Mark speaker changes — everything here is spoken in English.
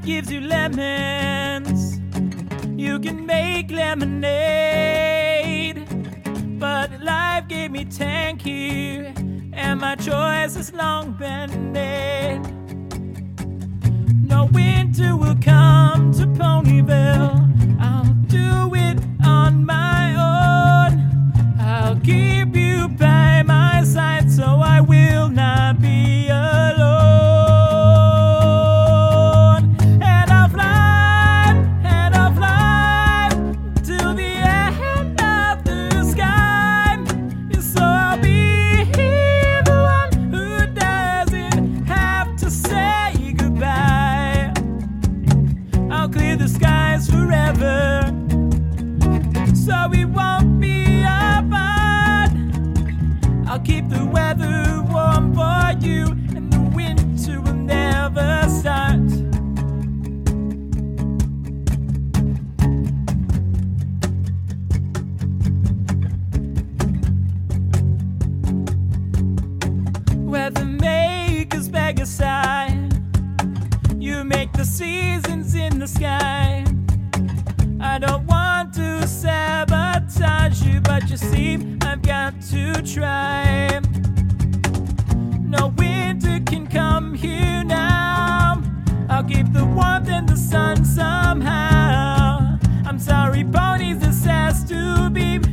Speaker 1: gives you lemons, you can make lemonade. But life gave me Tanky, and my choice has long been made. No winter will come to Ponyville, I'll do it on my own. I'll keep you by my side so I will not be alone. And I'll fly till the end of the sky. So I'll be the one who doesn't have to say goodbye. I'll clear the skies forever, so we won't be apart. I'll keep the weather warm for you, and the winter will never start. Weather makers beg aside, you make the seasons in the sky. I don't want to sabotage you, but you see, I've got to try. No winter can come here now. I'll keep the warmth and the sun somehow. I'm sorry, ponies, this has to be